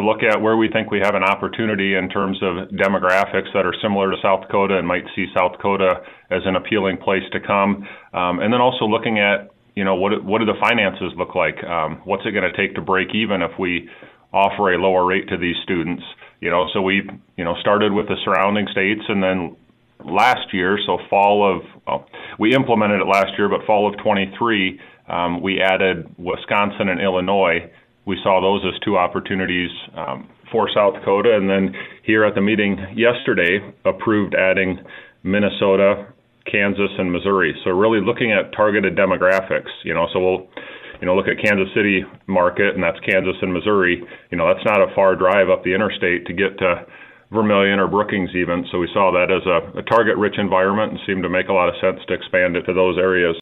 look at where we think we have an opportunity in terms of demographics that are similar to South Dakota and might see South Dakota as an appealing place to come. And then also looking at, what do the finances look like? What's it going to take to break even if we offer a lower rate to these students? So we, started with the surrounding states, and then last year, we implemented it last year, but fall of 23, we added Wisconsin and Illinois. We saw those as two opportunities for South Dakota, and then here at the meeting yesterday, approved adding Minnesota, Kansas, and Missouri. So really looking at targeted demographics. So we'll look at Kansas City market, and that's Kansas and Missouri. That's not a far drive up the interstate to get to Vermilion or Brookings even. So we saw that as a target-rich environment and seemed to make a lot of sense to expand it to those areas.